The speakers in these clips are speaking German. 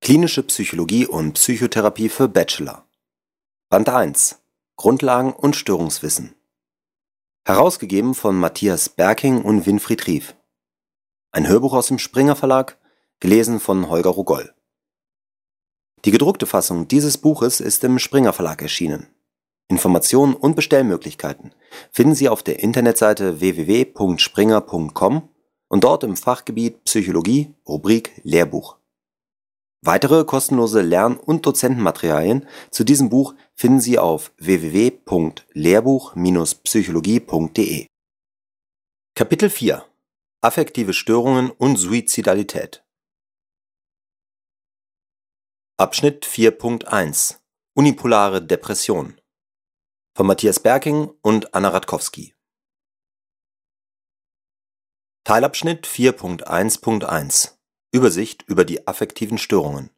Klinische Psychologie und Psychotherapie für Bachelor. Band 1. Grundlagen und Störungswissen. Herausgegeben von Matthias Berking und Winfried Rief. Ein Hörbuch aus dem Springer Verlag, gelesen von Holger Rogoll. Die gedruckte Fassung dieses Buches ist im Springer Verlag erschienen. Informationen und Bestellmöglichkeiten finden Sie auf der Internetseite www.springer.com und dort im Fachgebiet Psychologie, Rubrik Lehrbuch. Weitere kostenlose Lern- und Dozentenmaterialien zu diesem Buch finden Sie auf www.lehrbuch-psychologie.de. Kapitel 4: Affektive Störungen und Suizidalität. Abschnitt 4.1: Unipolare Depression von Matthias Berking und Anna Radkowski. Teilabschnitt 4.1.1: Übersicht über die affektiven Störungen.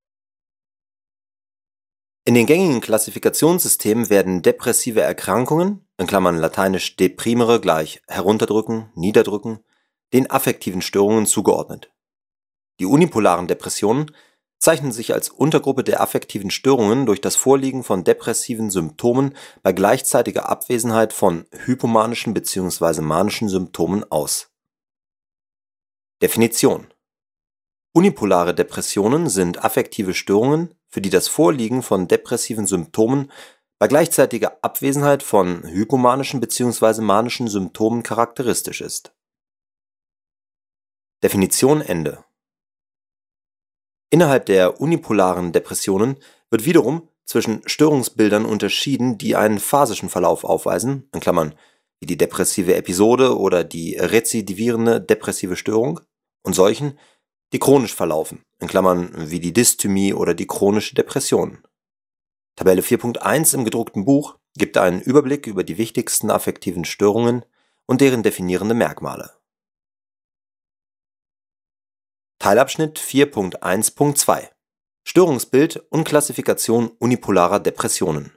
In den gängigen Klassifikationssystemen werden depressive Erkrankungen (lateinisch deprimere = herunterdrücken, niederdrücken) den affektiven Störungen zugeordnet. Die unipolaren Depressionen zeichnen sich als Untergruppe der affektiven Störungen durch das Vorliegen von depressiven Symptomen bei gleichzeitiger Abwesenheit von hypomanischen bzw. manischen Symptomen aus. Definition: Unipolare Depressionen sind affektive Störungen, für die das Vorliegen von depressiven Symptomen bei gleichzeitiger Abwesenheit von hypomanischen bzw. manischen Symptomen charakteristisch ist. Definition Ende. Innerhalb der unipolaren Depressionen wird wiederum zwischen Störungsbildern unterschieden, die einen phasischen Verlauf aufweisen (wie die depressive Episode oder die rezidivierende depressive Störung) und solchen, die chronisch verlaufen (wie die Dysthymie oder die chronische Depression). Tabelle 4.1 im gedruckten Buch gibt einen Überblick über die wichtigsten affektiven Störungen und deren definierende Merkmale. Teilabschnitt 4.1.2: Störungsbild und Klassifikation unipolarer Depressionen.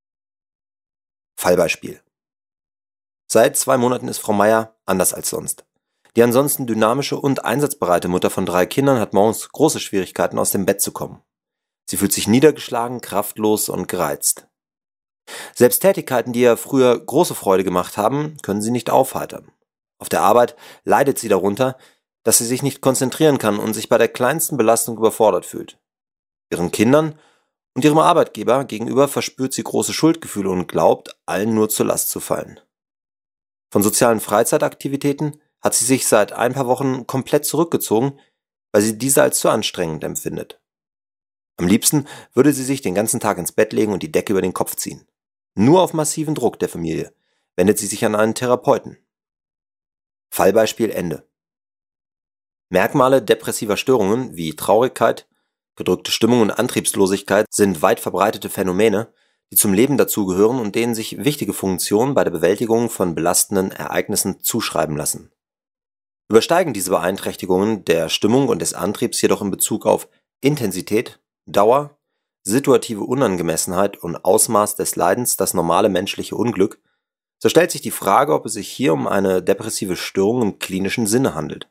Fallbeispiel: Seit 2 Monaten ist Frau Meier anders als sonst. Die ansonsten dynamische und einsatzbereite Mutter von 3 Kindern hat morgens große Schwierigkeiten, aus dem Bett zu kommen. Sie fühlt sich niedergeschlagen, kraftlos und gereizt. Selbst Tätigkeiten, die ihr früher große Freude gemacht haben, können sie nicht aufheitern. Auf der Arbeit leidet sie darunter, dass sie sich nicht konzentrieren kann und sich bei der kleinsten Belastung überfordert fühlt. Ihren Kindern und ihrem Arbeitgeber gegenüber verspürt sie große Schuldgefühle und glaubt, allen nur zur Last zu fallen. Von sozialen Freizeitaktivitäten hat sie sich seit ein paar Wochen komplett zurückgezogen, weil sie diese als zu anstrengend empfindet. Am liebsten würde sie sich den ganzen Tag ins Bett legen und die Decke über den Kopf ziehen. Nur auf massiven Druck der Familie wendet sie sich an einen Therapeuten. Fallbeispiel Ende. Merkmale depressiver Störungen wie Traurigkeit, gedrückte Stimmung und Antriebslosigkeit sind weit verbreitete Phänomene, die zum Leben dazugehören und denen sich wichtige Funktionen bei der Bewältigung von belastenden Ereignissen zuschreiben lassen. Übersteigen diese Beeinträchtigungen der Stimmung und des Antriebs jedoch in Bezug auf Intensität, Dauer, situative Unangemessenheit und Ausmaß des Leidens das normale menschliche Unglück, so stellt sich die Frage, ob es sich hier um eine depressive Störung im klinischen Sinne handelt.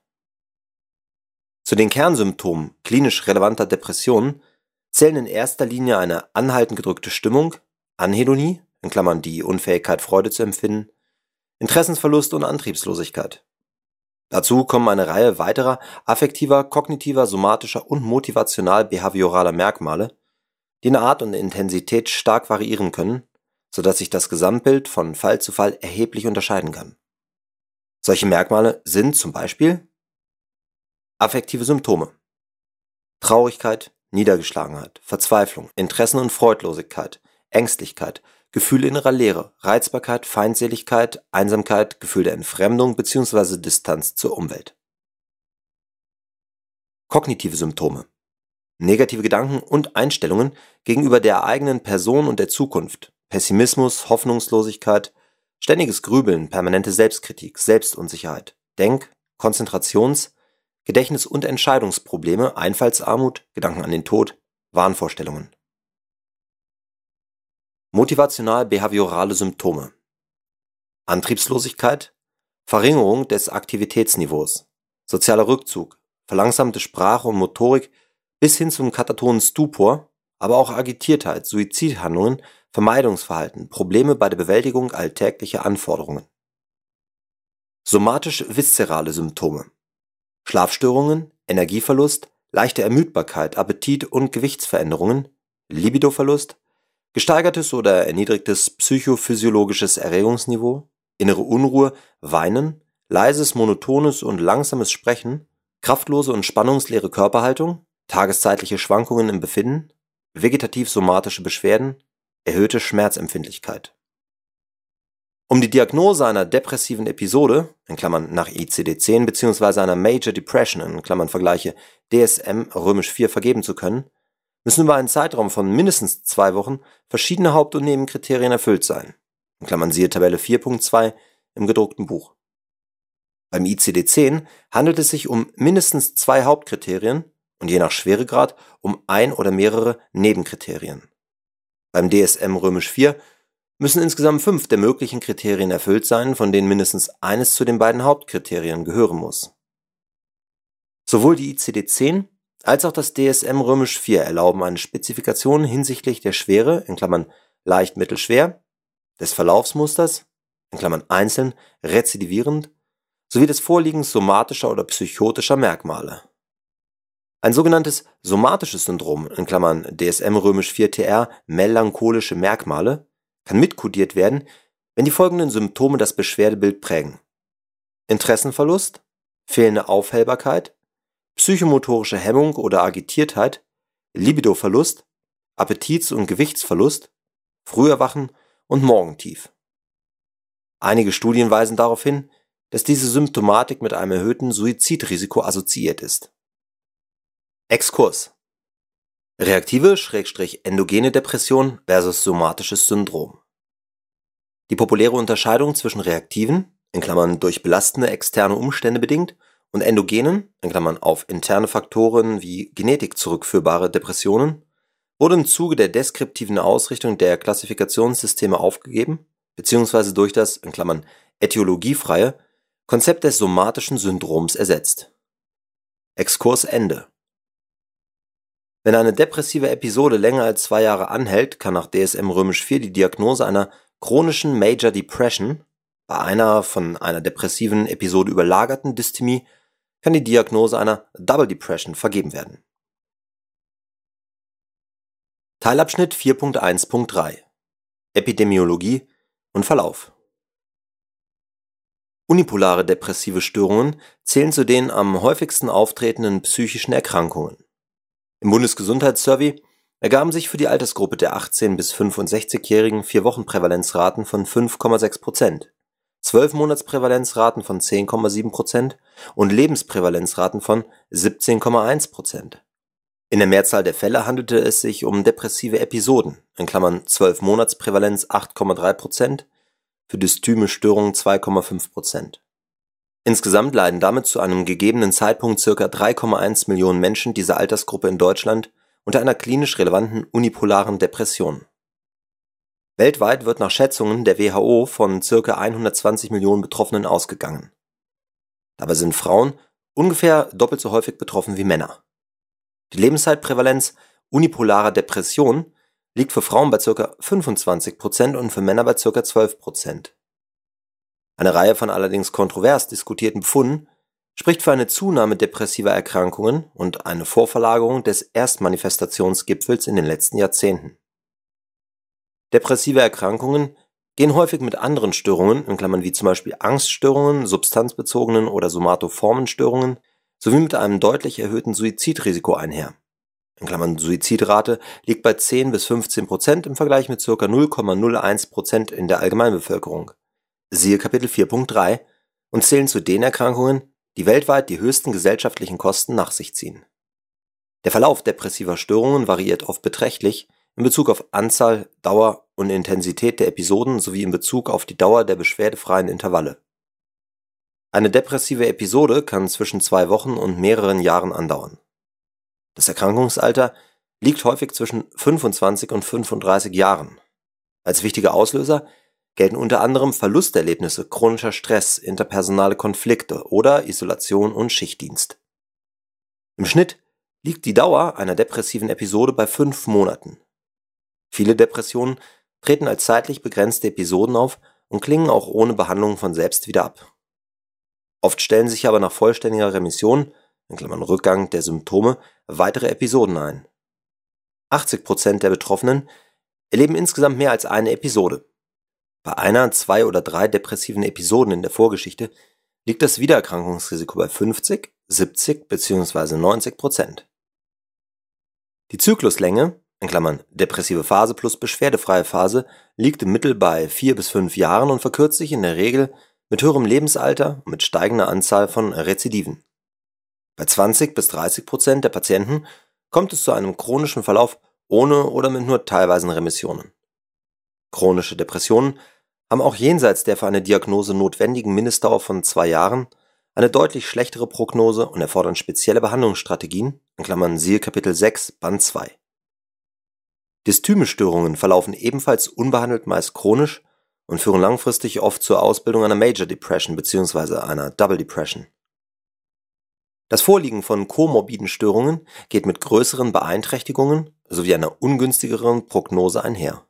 Zu den Kernsymptomen klinisch relevanter Depressionen zählen in erster Linie eine anhaltend gedrückte Stimmung, Anhedonie (die Unfähigkeit, Freude zu empfinden), Interessensverlust und Antriebslosigkeit. Dazu kommen eine Reihe weiterer affektiver, kognitiver, somatischer und motivational-behavioraler Merkmale, die in Art und Intensität stark variieren können, sodass sich das Gesamtbild von Fall zu Fall erheblich unterscheiden kann. Solche Merkmale sind zum Beispiel affektive Symptome: Traurigkeit, Niedergeschlagenheit, Verzweiflung, Interessen- und Freudlosigkeit, Ängstlichkeit, Gefühl innerer Leere, Reizbarkeit, Feindseligkeit, Einsamkeit, Gefühl der Entfremdung bzw. Distanz zur Umwelt. Kognitive Symptome: Negative Gedanken und Einstellungen gegenüber der eigenen Person und der Zukunft, Pessimismus, Hoffnungslosigkeit, ständiges Grübeln, permanente Selbstkritik, Selbstunsicherheit, Denk-, Konzentrations-, Gedächtnis- und Entscheidungsprobleme, Einfallsarmut, Gedanken an den Tod, Wahnvorstellungen. Motivational-behaviorale Symptome: Antriebslosigkeit, Verringerung des Aktivitätsniveaus, sozialer Rückzug, verlangsamte Sprache und Motorik bis hin zum katatonen Stupor, aber auch Agitiertheit, Suizidhandlungen, Vermeidungsverhalten, Probleme bei der Bewältigung alltäglicher Anforderungen. Somatisch-viszerale Symptome: Schlafstörungen, Energieverlust, leichte Ermüdbarkeit, Appetit- und Gewichtsveränderungen, Libidoverlust, gesteigertes oder erniedrigtes psychophysiologisches Erregungsniveau, innere Unruhe, Weinen, leises, monotones und langsames Sprechen, kraftlose und spannungsleere Körperhaltung, tageszeitliche Schwankungen im Befinden, vegetativ-somatische Beschwerden, erhöhte Schmerzempfindlichkeit. Um die Diagnose einer depressiven Episode (nach ICD-10) bzw. einer Major Depression (Vergleiche DSM IV) vergeben zu können, müssen über einen Zeitraum von mindestens 2 Wochen verschiedene Haupt- und Nebenkriterien erfüllt sein (siehe Tabelle 4.2 im gedruckten Buch). Beim ICD-10 handelt es sich um mindestens 2 Hauptkriterien und je nach Schweregrad um ein oder mehrere Nebenkriterien. Beim DSM IV müssen insgesamt 5 der möglichen Kriterien erfüllt sein, von denen mindestens eines zu den beiden Hauptkriterien gehören muss. Sowohl die ICD-10 als auch das DSM IV erlauben eine Spezifikation hinsichtlich der Schwere (leicht, mittel, schwer), des Verlaufsmusters (einzeln, rezidivierend) sowie des Vorliegens somatischer oder psychotischer Merkmale. Ein sogenanntes somatisches Syndrom (DSM IV-TR melancholische Merkmale) kann mitkodiert werden, wenn die folgenden Symptome das Beschwerdebild prägen: Interessenverlust, fehlende Aufhellbarkeit, psychomotorische Hemmung oder Agitiertheit, Libidoverlust, Appetits- und Gewichtsverlust, Früherwachen und Morgentief. Einige Studien weisen darauf hin, dass diese Symptomatik mit einem erhöhten Suizidrisiko assoziiert ist. Exkurs: Reaktive/endogene Depression versus somatisches Syndrom. Die populäre Unterscheidung zwischen reaktiven (durch belastende externe Umstände bedingt) und endogenen (auf interne Faktoren wie Genetik zurückführbare Depressionen) wurde im Zuge der deskriptiven Ausrichtung der Klassifikationssysteme aufgegeben bzw. durch das etiologiefreie Konzept des somatischen Syndroms ersetzt. Exkurs Ende. Wenn eine depressive Episode länger als 2 Jahre anhält, kann nach DSM IV die Diagnose einer chronischen Major Depression, bei einer von einer depressiven Episode überlagerten Dysthymie kann die Diagnose einer Double Depression vergeben werden. Teilabschnitt 4.1.3 Epidemiologie und Verlauf. Unipolare depressive Störungen zählen zu den am häufigsten auftretenden psychischen Erkrankungen. Im Bundesgesundheitssurvey ergaben sich für die Altersgruppe der 18- bis 65-Jährigen 4-Wochen-Prävalenzraten von 5,6%, 12-Monats-Prävalenzraten von 10,7% und Lebensprävalenzraten von 17,1%. In der Mehrzahl der Fälle handelte es sich um depressive Episoden (12-Monats-Prävalenz 8,3%, für dysthyme Störungen 2,5%. Insgesamt leiden damit zu einem gegebenen Zeitpunkt ca. 3,1 Millionen Menschen dieser Altersgruppe in Deutschland unter einer klinisch relevanten unipolaren Depression. Weltweit wird nach Schätzungen der WHO von ca. 120 Millionen Betroffenen ausgegangen. Dabei sind Frauen ungefähr doppelt so häufig betroffen wie Männer. Die Lebenszeitprävalenz unipolarer Depression liegt für Frauen bei ca. 25% und für Männer bei ca. 12%. Eine Reihe von allerdings kontrovers diskutierten Befunden spricht für eine Zunahme depressiver Erkrankungen und eine Vorverlagerung des Erstmanifestationsgipfels in den letzten Jahrzehnten. Depressive Erkrankungen gehen häufig mit anderen Störungen wie zum Beispiel Angststörungen, substanzbezogenen oder somatoformen Störungen sowie mit einem deutlich erhöhten Suizidrisiko einher. Suizidrate liegt bei 10 bis 15% im Vergleich mit ca. 0,01% in der Allgemeinbevölkerung. Siehe Kapitel 4.3 und zählen zu den Erkrankungen, die weltweit die höchsten gesellschaftlichen Kosten nach sich ziehen. Der Verlauf depressiver Störungen variiert oft beträchtlich in Bezug auf Anzahl, Dauer und Intensität der Episoden sowie in Bezug auf die Dauer der beschwerdefreien Intervalle. Eine depressive Episode kann zwischen 2 Wochen und mehreren Jahren andauern. Das Erkrankungsalter liegt häufig zwischen 25 und 35 Jahren. Als wichtige Auslöser gelten unter anderem Verlusterlebnisse, chronischer Stress, interpersonale Konflikte oder Isolation und Schichtdienst. Im Schnitt liegt die Dauer einer depressiven Episode bei 5 Monaten. Viele Depressionen treten als zeitlich begrenzte Episoden auf und klingen auch ohne Behandlung von selbst wieder ab. Oft stellen sich aber nach vollständiger Remission (Rückgang der Symptome) weitere Episoden ein. 80% der Betroffenen erleben insgesamt mehr als eine Episode. Bei 1, 2 oder 3 depressiven Episoden in der Vorgeschichte liegt das Wiedererkrankungsrisiko bei 50, 70 bzw. 90%. Die Zykluslänge (depressive Phase plus beschwerdefreie Phase) liegt im Mittel bei 4 bis 5 Jahren und verkürzt sich in der Regel mit höherem Lebensalter und mit steigender Anzahl von Rezidiven. Bei 20 bis 30% der Patienten kommt es zu einem chronischen Verlauf ohne oder mit nur teilweisen Remissionen. Chronische Depressionen haben auch jenseits der für eine Diagnose notwendigen Mindestdauer von 2 Jahren eine deutlich schlechtere Prognose und erfordern spezielle Behandlungsstrategien (siehe Kapitel 6, Band 2). Dysthyme-Störungen verlaufen ebenfalls unbehandelt meist chronisch und führen langfristig oft zur Ausbildung einer Major Depression bzw. einer Double Depression. Das Vorliegen von komorbiden Störungen geht mit größeren Beeinträchtigungen sowie einer ungünstigeren Prognose einher.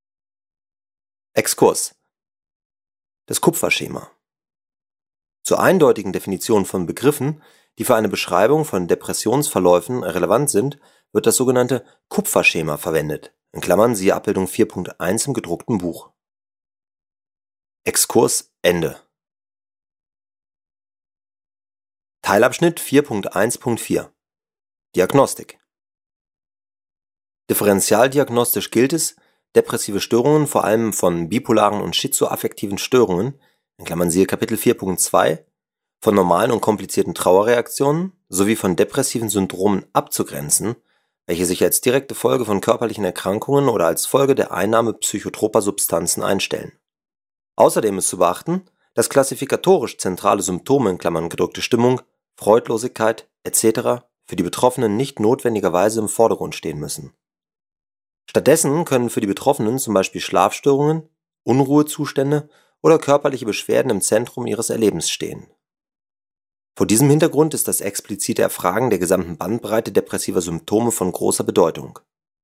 Exkurs: Das Kupferschema. Zur eindeutigen Definition von Begriffen, die für eine Beschreibung von Depressionsverläufen relevant sind, wird das sogenannte Kupferschema verwendet (siehe Abbildung 4.1 im gedruckten Buch). Exkurs Ende. Teilabschnitt 4.1.4 Diagnostik. Differentialdiagnostisch gilt es, depressive Störungen vor allem von bipolaren und schizoaffektiven Störungen (siehe Kapitel 4.2), von normalen und komplizierten Trauerreaktionen sowie von depressiven Syndromen abzugrenzen, welche sich als direkte Folge von körperlichen Erkrankungen oder als Folge der Einnahme psychotroper Substanzen einstellen. Außerdem ist zu beachten, dass klassifikatorisch zentrale Symptome (gedrückte Stimmung, Freudlosigkeit etc.) für die Betroffenen nicht notwendigerweise im Vordergrund stehen müssen. Stattdessen können für die Betroffenen zum Beispiel Schlafstörungen, Unruhezustände oder körperliche Beschwerden im Zentrum ihres Erlebens stehen. Vor diesem Hintergrund ist das explizite Erfragen der gesamten Bandbreite depressiver Symptome von großer Bedeutung.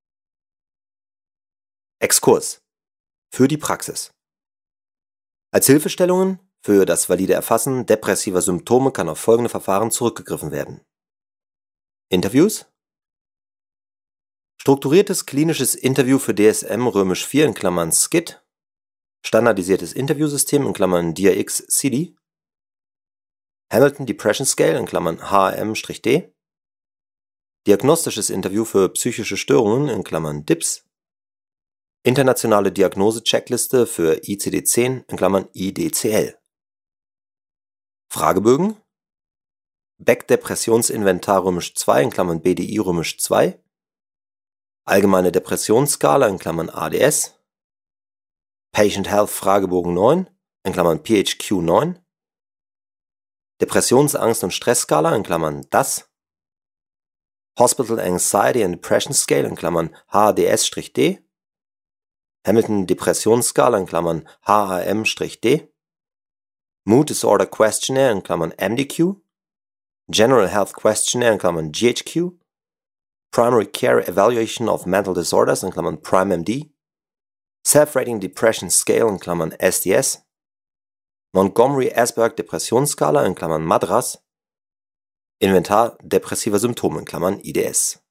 Exkurs: Für die Praxis. Als Hilfestellungen für das valide Erfassen depressiver Symptome kann auf folgende Verfahren zurückgegriffen werden: Interviews, strukturiertes klinisches Interview für DSM IV (SCID), standardisiertes Interviewsystem (DIAX-CD), Hamilton Depression Scale (HAM-D), diagnostisches Interview für psychische Störungen (DIPS), internationale Diagnose-Checkliste für ICD-10 (IDCL). Fragebögen: Beck-Depressionsinventar II (BDI II), Allgemeine Depressionsskala (ADS), Patient Health Fragebogen 9 (PHQ-9), Depressionsangst- und Stressskala (DAS), Hospital Anxiety and Depression Scale HDS-D, Hamilton Depressionsskala HAM-D, Mood Disorder Questionnaire MDQ, General Health Questionnaire GHQ, Primary Care Evaluation of Mental Disorders PrimeMD, Self-Rating Depression Scale SDS, Montgomery-Åsberg Depressionsskala MADRS, Inventar depressiver Symptome IDS.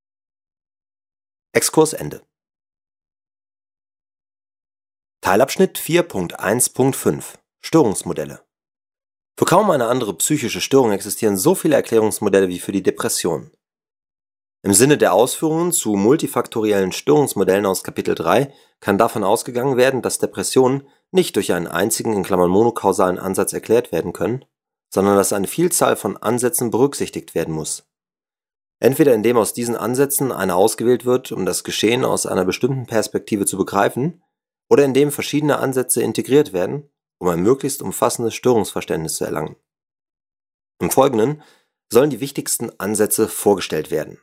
Exkurs Ende. Teilabschnitt 4.1.5 Störungsmodelle. Für kaum eine andere psychische Störung existieren so viele Erklärungsmodelle wie für die Depression. Im Sinne der Ausführungen zu multifaktoriellen Störungsmodellen aus Kapitel 3 kann davon ausgegangen werden, dass Depressionen nicht durch einen einzigen monokausalen Ansatz erklärt werden können, sondern dass eine Vielzahl von Ansätzen berücksichtigt werden muss. Entweder indem aus diesen Ansätzen einer ausgewählt wird, um das Geschehen aus einer bestimmten Perspektive zu begreifen, oder indem verschiedene Ansätze integriert werden, um ein möglichst umfassendes Störungsverständnis zu erlangen. Im Folgenden sollen die wichtigsten Ansätze vorgestellt werden.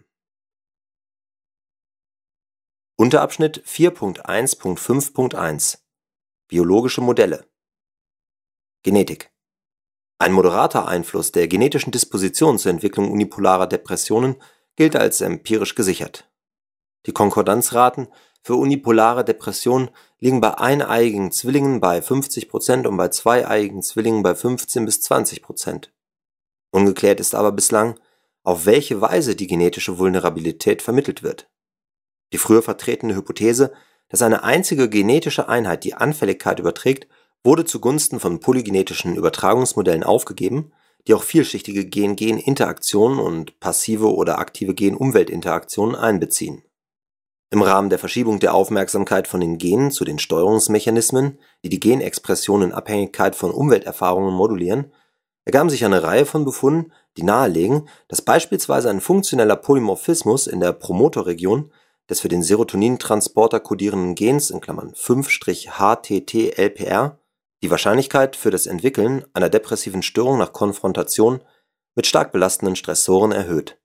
Unterabschnitt 4.1.5.1 Biologische Modelle. Genetik. Ein moderater Einfluss der genetischen Disposition zur Entwicklung unipolarer Depressionen gilt als empirisch gesichert. Die Konkordanzraten für unipolare Depression liegen bei eineiigen Zwillingen bei 50% und bei zweieiigen Zwillingen bei 15-20%. Ungeklärt ist aber bislang, auf welche Weise die genetische Vulnerabilität vermittelt wird. Die früher vertretene Hypothese, dass eine einzige genetische Einheit die Anfälligkeit überträgt, wurde zugunsten von polygenetischen Übertragungsmodellen aufgegeben, die auch vielschichtige Gen-Gen-Interaktionen und passive oder aktive Gen-Umwelt-Interaktionen einbeziehen. Im Rahmen der Verschiebung der Aufmerksamkeit von den Genen zu den Steuerungsmechanismen, die die Genexpression in Abhängigkeit von Umwelterfahrungen modulieren, ergaben sich eine Reihe von Befunden, die nahelegen, dass beispielsweise ein funktioneller Polymorphismus in der Promotorregion des für den Serotonintransporter kodierenden Gens (5'-HTT-LPR) die Wahrscheinlichkeit für das Entwickeln einer depressiven Störung nach Konfrontation mit stark belastenden Stressoren erhöht.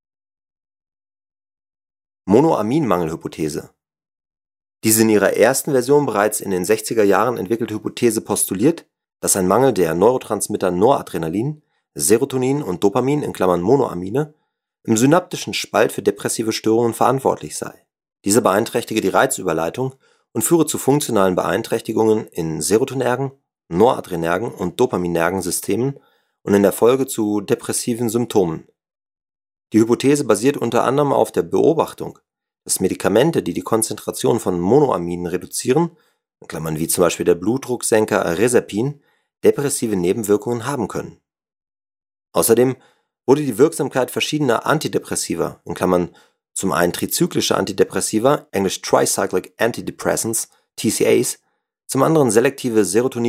Monoaminmangelhypothese. Diese in ihrer ersten Version bereits in den 60er Jahren entwickelte Hypothese postuliert, dass ein Mangel der Neurotransmitter Noradrenalin, Serotonin und Dopamin (Monoamine) im synaptischen Spalt für depressive Störungen verantwortlich sei. Diese beeinträchtige die Reizüberleitung und führe zu funktionalen Beeinträchtigungen in serotonergen, noradrenergen und dopaminergen Systemen und in der Folge zu depressiven Symptomen. Die Hypothese basiert unter anderem auf der Beobachtung, dass Medikamente, die die Konzentration von Monoaminen reduzieren (wie zum Beispiel der Blutdrucksenker Rezepin), depressive Nebenwirkungen haben können. Außerdem wurde die Wirksamkeit verschiedener Antidepressiva zum einen trizyklische Antidepressiva, englisch Tricyclic Antidepressants, TCAs, zum anderen selektive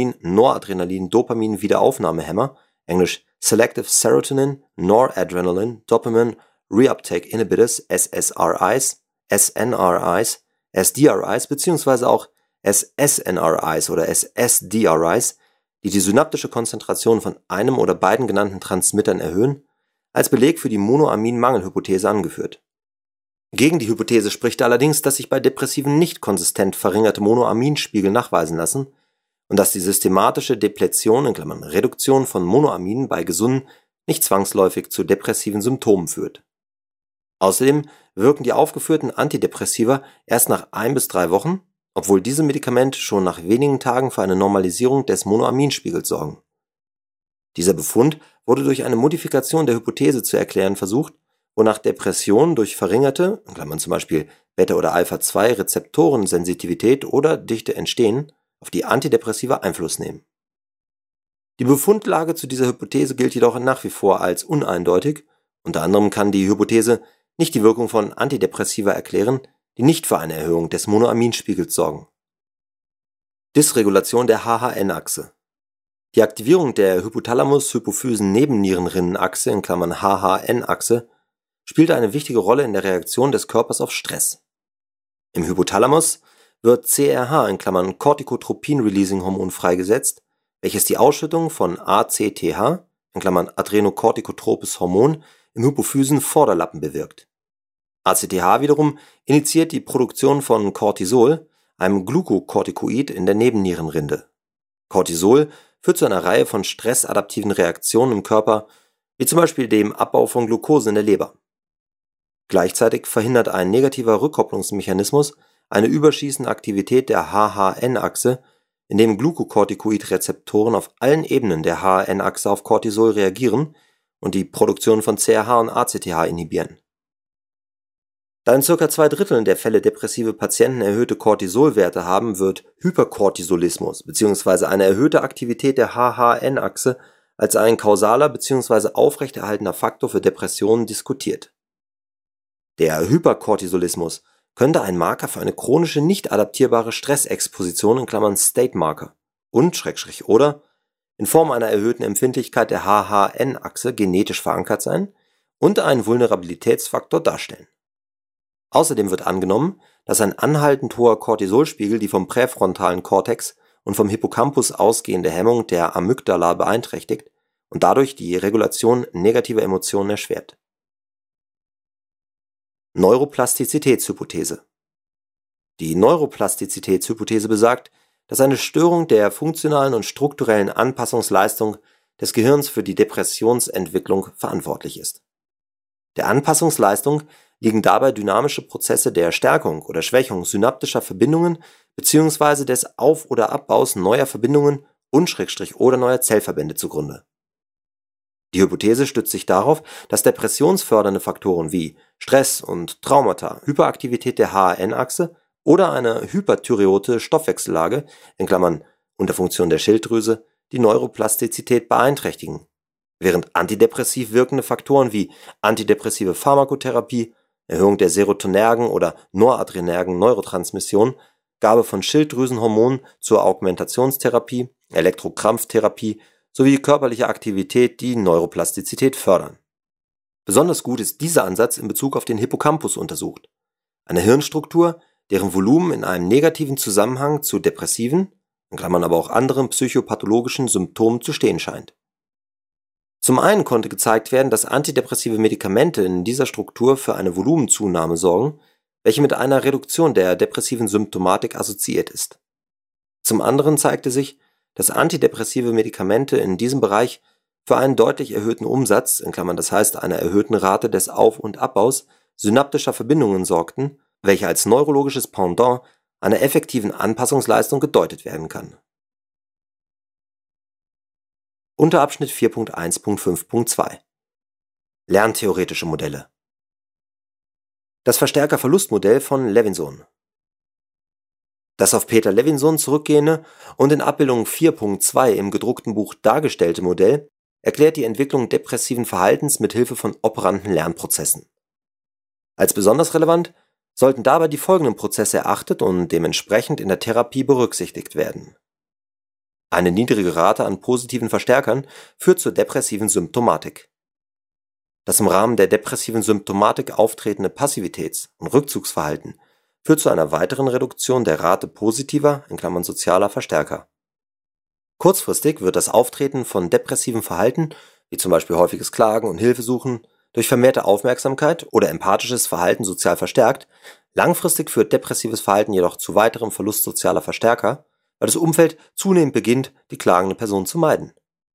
Serotonin-Noradrenalin-Dopamin-Wiederaufnahmehämmer, englisch Selective Serotonin Noradrenaline Dopamine Reuptake Inhibitors, SSRIs, SNRIs, SDRIs bzw. auch SSNRIs oder SSDRIs, die die synaptische Konzentration von einem oder beiden genannten Transmittern erhöhen, als Beleg für die Monoamin-Mangelhypothese angeführt. Gegen die Hypothese spricht allerdings, dass sich bei Depressiven nicht konsistent verringerte Monoaminspiegel nachweisen lassen und dass die systematische Depletion (Reduktion) von Monoaminen bei Gesunden nicht zwangsläufig zu depressiven Symptomen führt. Außerdem wirken die aufgeführten Antidepressiva erst nach 1 bis 3 Wochen, obwohl diese Medikamente schon nach wenigen Tagen für eine Normalisierung des Monoaminspiegels sorgen. Dieser Befund wurde durch eine Modifikation der Hypothese zu erklären versucht, wonach Depressionen durch verringerte zum Beispiel Beta- oder Alpha-2-Rezeptorensensitivität oder Dichte entstehen, auf die Antidepressiva Einfluss nehmen. Die Befundlage zu dieser Hypothese gilt jedoch nach wie vor als uneindeutig, unter anderem kann die Hypothese nicht die Wirkung von Antidepressiva erklären, die nicht für eine Erhöhung des Monoaminspiegels sorgen. Dysregulation der HHN-Achse. Die Aktivierung der Hypothalamus-Hypophysen-Nebennierenrinnenachse (HHN-Achse) spielt eine wichtige Rolle in der Reaktion des Körpers auf Stress. Im Hypothalamus wird CRH (Corticotropin-Releasing-Hormon) freigesetzt, welches die Ausschüttung von ACTH (Adrenocorticotropes Hormon) im Hypophysen-Vorderlappen bewirkt. ACTH wiederum initiiert die Produktion von Cortisol, einem Glucocorticoid in der Nebennierenrinde. Cortisol führt zu einer Reihe von stressadaptiven Reaktionen im Körper, wie zum Beispiel dem Abbau von Glucose in der Leber. Gleichzeitig verhindert ein negativer Rückkopplungsmechanismus eine überschießende Aktivität der HHN-Achse, indem Glucocorticoid-Rezeptoren auf allen Ebenen der HHN-Achse auf Cortisol reagieren und die Produktion von CRH und ACTH inhibieren. Da in ca. 2/3 der Fälle depressive Patienten erhöhte Cortisolwerte haben, wird Hypercortisolismus bzw. eine erhöhte Aktivität der HHN-Achse als ein kausaler bzw. aufrechterhaltender Faktor für Depressionen diskutiert. Der Hypercortisolismus könnte ein Marker für eine chronische nicht adaptierbare Stressexposition (State Marker) und/oder in Form einer erhöhten Empfindlichkeit der HHN-Achse genetisch verankert sein und einen Vulnerabilitätsfaktor darstellen. Außerdem wird angenommen, dass ein anhaltend hoher Cortisolspiegel die vom präfrontalen Kortex und vom Hippocampus ausgehende Hemmung der Amygdala beeinträchtigt und dadurch die Regulation negativer Emotionen erschwert. Neuroplastizitätshypothese. Die Neuroplastizitätshypothese besagt, dass eine Störung der funktionalen und strukturellen Anpassungsleistung des Gehirns für die Depressionsentwicklung verantwortlich ist. Der Anpassungsleistung liegen dabei dynamische Prozesse der Stärkung oder Schwächung synaptischer Verbindungen bzw. des Auf- oder Abbaus neuer Verbindungen und/oder neuer Zellverbände zugrunde. Die Hypothese stützt sich darauf, dass depressionsfördernde Faktoren wie Stress und Traumata, Hyperaktivität der HAN-Achse oder eine hyperthyreote Stoffwechsellage (Unterfunktion der Schilddrüse) die Neuroplastizität beeinträchtigen, während antidepressiv wirkende Faktoren wie antidepressive Pharmakotherapie, Erhöhung der serotonergen oder noradrenergen Neurotransmission, Gabe von Schilddrüsenhormonen zur Augmentationstherapie, Elektrokrampftherapie sowie die körperliche Aktivität die Neuroplastizität fördern. Besonders gut ist dieser Ansatz in Bezug auf den Hippocampus untersucht, eine Hirnstruktur, deren Volumen in einem negativen Zusammenhang zu depressiven (aber auch anderen psychopathologischen) Symptomen zu stehen scheint. Zum einen konnte gezeigt werden, dass antidepressive Medikamente in dieser Struktur für eine Volumenzunahme sorgen, welche mit einer Reduktion der depressiven Symptomatik assoziiert ist. Zum anderen zeigte sich, dass antidepressive Medikamente in diesem Bereich für einen deutlich erhöhten Umsatz das heißt einer erhöhten Rate des Auf- und Abbaus synaptischer Verbindungen sorgten, welche als neurologisches Pendant einer effektiven Anpassungsleistung gedeutet werden kann. Unterabschnitt 4.1.5.2 Lerntheoretische Modelle. Das Verstärker-Verlust-Modell von Levinson. Das auf Peter Levinson zurückgehende und in Abbildung 4.2 im gedruckten Buch dargestellte Modell erklärt die Entwicklung depressiven Verhaltens mit Hilfe von operanten Lernprozessen. Als besonders relevant sollten dabei die folgenden Prozesse erachtet und dementsprechend in der Therapie berücksichtigt werden. Eine niedrige Rate an positiven Verstärkern führt zur depressiven Symptomatik. Das im Rahmen der depressiven Symptomatik auftretende Passivitäts- und Rückzugsverhalten führt zu einer weiteren Reduktion der Rate positiver (sozialer) Verstärker. Kurzfristig wird das Auftreten von depressivem Verhalten, wie zum Beispiel häufiges Klagen und Hilfesuchen, durch vermehrte Aufmerksamkeit oder empathisches Verhalten sozial verstärkt, langfristig führt depressives Verhalten jedoch zu weiterem Verlust sozialer Verstärker, weil das Umfeld zunehmend beginnt, die klagende Person zu meiden.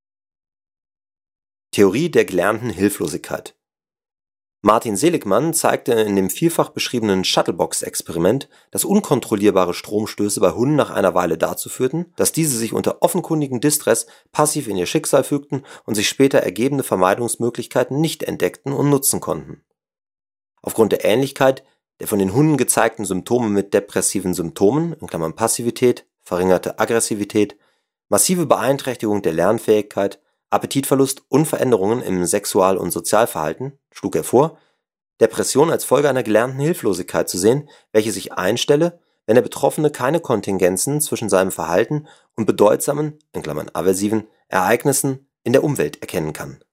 Theorie der gelernten Hilflosigkeit. Martin Seligman zeigte in dem vielfach beschriebenen Shuttlebox-Experiment, dass unkontrollierbare Stromstöße bei Hunden nach einer Weile dazu führten, dass diese sich unter offenkundigem Distress passiv in ihr Schicksal fügten und sich später ergebende Vermeidungsmöglichkeiten nicht entdeckten und nutzen konnten. Aufgrund der Ähnlichkeit der von den Hunden gezeigten Symptome mit depressiven Symptomen (Passivität, verringerte Aggressivität, massive Beeinträchtigung der Lernfähigkeit, Appetitverlust und Veränderungen im Sexual- und Sozialverhalten, schlug er vor, Depression als Folge einer gelernten Hilflosigkeit zu sehen, welche sich einstelle, wenn der Betroffene keine Kontingenzen zwischen seinem Verhalten und bedeutsamen (aversiven) Ereignissen in der Umwelt erkennen kann.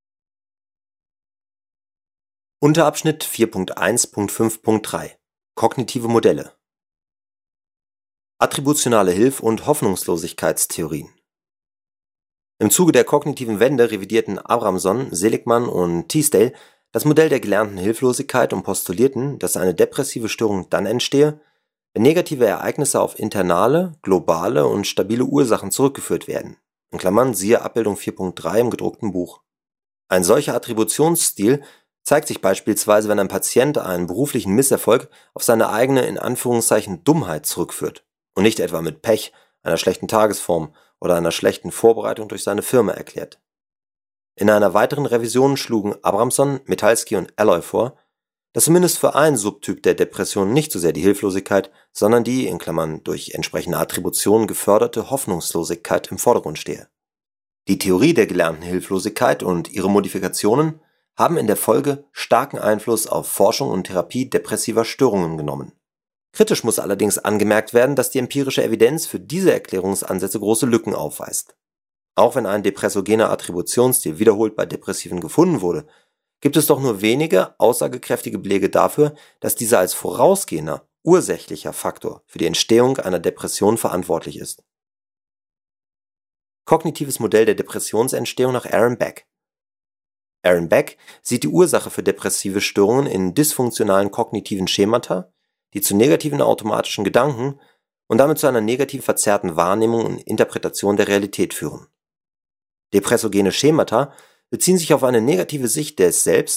Unterabschnitt 4.1.5.3 Kognitive Modelle. Attributionale Hilf- und Hoffnungslosigkeitstheorien. Im Zuge der kognitiven Wende revidierten Abramson, Seligman und Teasdale das Modell der gelernten Hilflosigkeit und postulierten, dass eine depressive Störung dann entstehe, wenn negative Ereignisse auf internale, globale und stabile Ursachen zurückgeführt werden (siehe Abbildung 4.3 im gedruckten Buch). Ein solcher Attributionsstil zeigt sich beispielsweise, wenn ein Patient einen beruflichen Misserfolg auf seine eigene „ Dummheit “zurückführt und nicht etwa mit Pech, einer schlechten Tagesform oder einer schlechten Vorbereitung durch seine Firma erklärt. In einer weiteren Revision schlugen Abramson, Mitalski und Alloy vor, dass zumindest für einen Subtyp der Depression nicht so sehr die Hilflosigkeit, sondern die (durch entsprechende Attribution geförderte) Hoffnungslosigkeit im Vordergrund stehe. Die Theorie der gelernten Hilflosigkeit und ihre Modifikationen haben in der Folge starken Einfluss auf Forschung und Therapie depressiver Störungen genommen. Kritisch muss allerdings angemerkt werden, dass die empirische Evidenz für diese Erklärungsansätze große Lücken aufweist. Auch wenn ein depressogener Attributionsstil wiederholt bei Depressiven gefunden wurde, gibt es doch nur wenige aussagekräftige Belege dafür, dass dieser als vorausgehender, ursächlicher Faktor für die Entstehung einer Depression verantwortlich ist. Kognitives Modell der Depressionsentstehung nach Aaron Beck. Aaron Beck sieht die Ursache für depressive Störungen in dysfunktionalen kognitiven Schemata, die zu negativen automatischen Gedanken und damit zu einer negativ verzerrten Wahrnehmung und Interpretation der Realität führen. Depressogene Schemata beziehen sich auf eine negative Sicht des Selbst,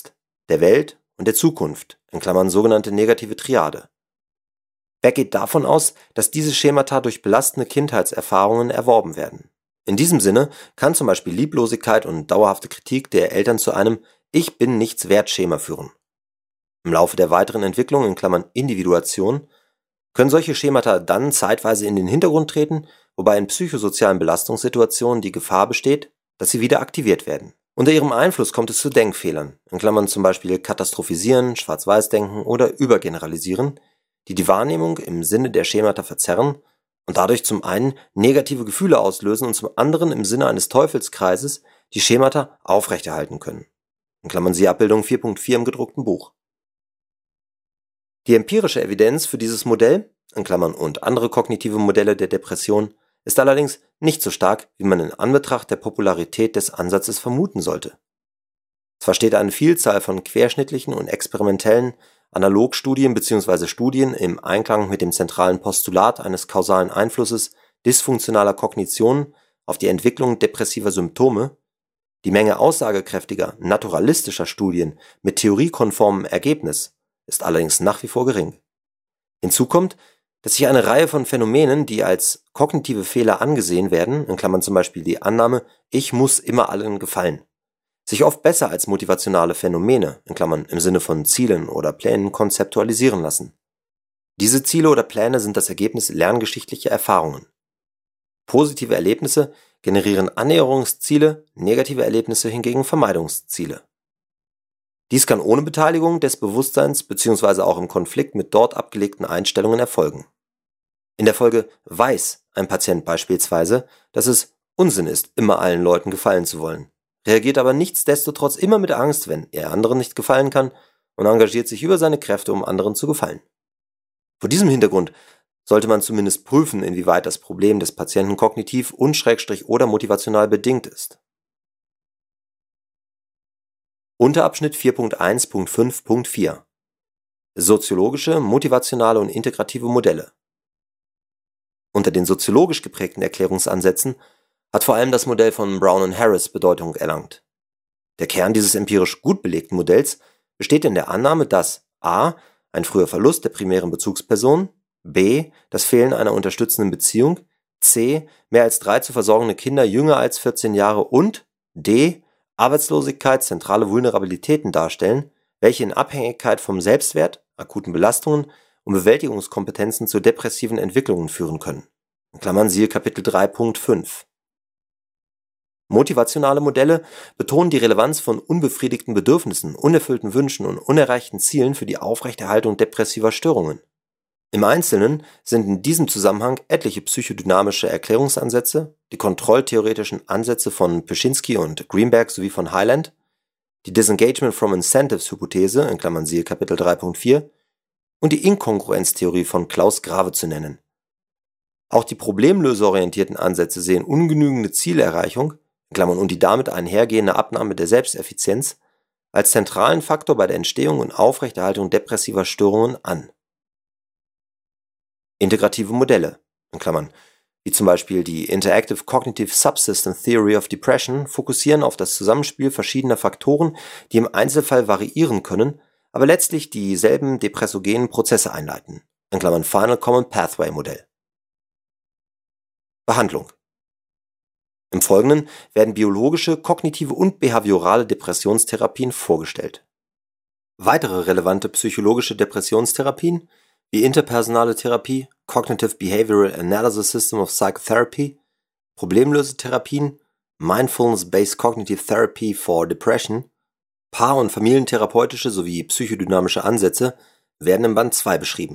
der Welt und der Zukunft (sogenannte negative Triade). Beck geht davon aus, dass diese Schemata durch belastende Kindheitserfahrungen erworben werden. In diesem Sinne kann zum Beispiel Lieblosigkeit und dauerhafte Kritik der Eltern zu einem Ich-bin-nichts-wert-Schema führen. Im Laufe der weiteren Entwicklung (Individuation) können solche Schemata dann zeitweise in den Hintergrund treten, wobei in psychosozialen Belastungssituationen die Gefahr besteht, dass sie wieder aktiviert werden. Unter ihrem Einfluss kommt es zu Denkfehlern zum Beispiel Katastrophisieren, Schwarz-Weiß-Denken oder Übergeneralisieren, die die Wahrnehmung im Sinne der Schemata verzerren und dadurch zum einen negative Gefühle auslösen und zum anderen im Sinne eines Teufelskreises die Schemata aufrechterhalten können. Siehe Abbildung 4.4 im gedruckten Buch. Die empirische Evidenz für dieses Modell (und andere kognitive Modelle der Depression) ist allerdings nicht so stark, wie man in Anbetracht der Popularität des Ansatzes vermuten sollte. Zwar steht eine Vielzahl von querschnittlichen und experimentellen Analogstudien bzw. Studien im Einklang mit dem zentralen Postulat eines kausalen Einflusses dysfunktionaler Kognition auf die Entwicklung depressiver Symptome, die Menge aussagekräftiger, naturalistischer Studien mit theoriekonformem Ergebnis ist allerdings nach wie vor gering. Hinzu kommt, dass sich eine Reihe von Phänomenen, die als kognitive Fehler angesehen werden zum Beispiel die Annahme „ Ich muss immer allen gefallen “, sich oft besser als motivationale Phänomene (im Sinne von Zielen oder Plänen) konzeptualisieren lassen. Diese Ziele oder Pläne sind das Ergebnis lerngeschichtlicher Erfahrungen. Positive Erlebnisse generieren Annäherungsziele, negative Erlebnisse hingegen Vermeidungsziele. Dies kann ohne Beteiligung des Bewusstseins bzw. auch im Konflikt mit dort abgelegten Einstellungen erfolgen. In der Folge weiß ein Patient beispielsweise, dass es Unsinn ist, immer allen Leuten gefallen zu wollen, reagiert aber nichtsdestotrotz immer mit Angst, wenn er anderen nicht gefallen kann, und engagiert sich über seine Kräfte, um anderen zu gefallen. Vor diesem Hintergrund sollte man zumindest prüfen, inwieweit das Problem des Patienten kognitiv und/oder motivational bedingt ist. Unterabschnitt 4.1.5.4 Soziologische, motivationale und integrative Modelle. Unter den soziologisch geprägten Erklärungsansätzen hat vor allem das Modell von Brown und Harris Bedeutung erlangt. Der Kern dieses empirisch gut belegten Modells besteht in der Annahme, dass a. ein früher Verlust der primären Bezugsperson, b. das Fehlen einer unterstützenden Beziehung, c. mehr als 3 zu versorgende Kinder jünger als 14 Jahre und d. Arbeitslosigkeit zentrale Vulnerabilitäten darstellen, welche in Abhängigkeit vom Selbstwert, akuten Belastungen und Bewältigungskompetenzen zu depressiven Entwicklungen führen können. Siehe Kapitel 3.5. Motivationale Modelle betonen die Relevanz von unbefriedigten Bedürfnissen, unerfüllten Wünschen und unerreichten Zielen für die Aufrechterhaltung depressiver Störungen. Im Einzelnen sind in diesem Zusammenhang etliche psychodynamische Erklärungsansätze, die kontrolltheoretischen Ansätze von Pyschinsky und Greenberg sowie von Hyland, die Disengagement from Incentives-Hypothese (siehe Kapitel 3.4) und die Inkongruenztheorie von Klaus Grave zu nennen. Auch die problemlöseorientierten Ansätze sehen ungenügende Zielerreichung und die damit einhergehende Abnahme der Selbsteffizienz als zentralen Faktor bei der Entstehung und Aufrechterhaltung depressiver Störungen an. Integrative Modelle wie zum Beispiel die Interactive Cognitive Subsystem Theory of Depression fokussieren auf das Zusammenspiel verschiedener Faktoren, die im Einzelfall variieren können, aber letztlich dieselben depressogenen Prozesse einleiten (Final Common Pathway Modell). Behandlung. Im Folgenden werden biologische, kognitive und behaviorale Depressionstherapien vorgestellt. Weitere relevante psychologische Depressionstherapien wie interpersonale Therapie, Cognitive Behavioral Analysis System of Psychotherapy, Problemlösetherapien, Mindfulness-Based Cognitive Therapy for Depression, Paar- und familientherapeutische sowie psychodynamische Ansätze werden im Band 2 beschrieben.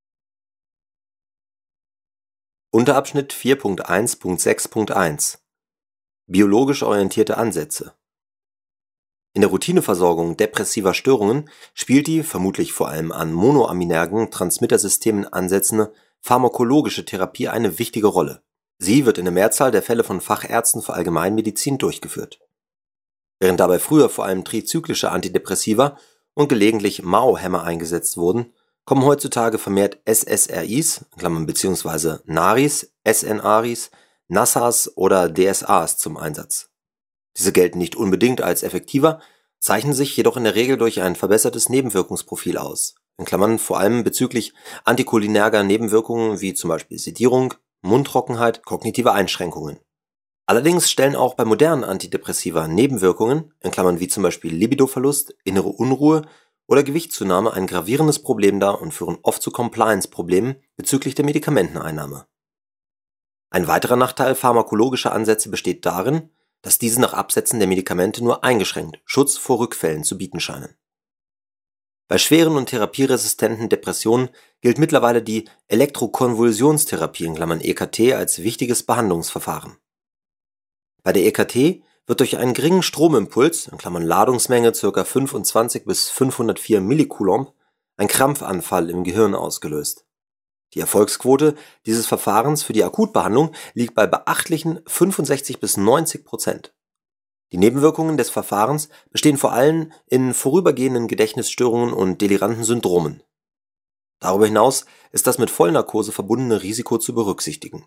Unterabschnitt 4.1.6.1 Biologisch orientierte Ansätze. In der Routineversorgung depressiver Störungen spielt die, vermutlich vor allem an monoaminergen Transmittersystemen ansetzende pharmakologische Therapie eine wichtige Rolle. Sie wird in der Mehrzahl der Fälle von Fachärzten für Allgemeinmedizin durchgeführt. Während dabei früher vor allem trizyklische Antidepressiva und gelegentlich MAO-Hämmer eingesetzt wurden, kommen heutzutage vermehrt SSRIs bzw. NARIs, SNRIs, NASAs oder DSAs zum Einsatz. Diese gelten nicht unbedingt als effektiver, zeichnen sich jedoch in der Regel durch ein verbessertes Nebenwirkungsprofil aus, in Klammern vor allem bezüglich anticholinerger Nebenwirkungen wie zum Beispiel Sedierung, Mundtrockenheit, kognitive Einschränkungen. Allerdings stellen auch bei modernen Antidepressiva Nebenwirkungen, in Klammern wie zum Beispiel Libidoverlust, innere Unruhe oder Gewichtszunahme ein gravierendes Problem dar und führen oft zu Compliance-Problemen bezüglich der Medikamenteneinnahme. Ein weiterer Nachteil pharmakologischer Ansätze besteht darin, dass diese nach Absetzen der Medikamente nur eingeschränkt Schutz vor Rückfällen zu bieten scheinen. Bei schweren und therapieresistenten Depressionen gilt mittlerweile die Elektrokonvulsionstherapie in Klammern EKT als wichtiges Behandlungsverfahren. Bei der EKT wird durch einen geringen Stromimpuls in Klammern Ladungsmenge ca. 25 bis 504 Millicoulomb ein Krampfanfall im Gehirn ausgelöst. Die Erfolgsquote dieses Verfahrens für die Akutbehandlung liegt bei beachtlichen 65 bis 90%. Die Nebenwirkungen des Verfahrens bestehen vor allem in vorübergehenden Gedächtnisstörungen und deliranten Syndromen. Darüber hinaus ist das mit Vollnarkose verbundene Risiko zu berücksichtigen.